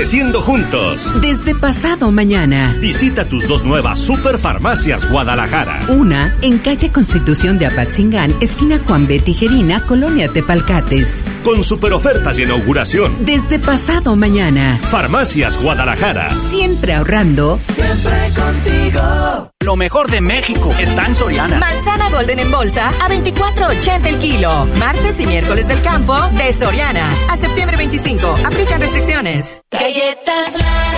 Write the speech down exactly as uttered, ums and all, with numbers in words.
creciendo juntos. Desde pasado mañana. Visita tus dos nuevas Superfarmacias Guadalajara. Una en calle Constitución de Apatzingán, esquina Juan B. Tijerina, Colonia Tepalcates. Con super ofertas de inauguración. Desde pasado mañana. Farmacias Guadalajara. Siempre ahorrando. Siempre contigo. Lo mejor de México está en Soriana. Manzana Golden en bolsa a veinticuatro ochenta el kilo. Martes y miércoles del campo de Soriana. A septiembre veinticinco. Aplican restricciones. Galletas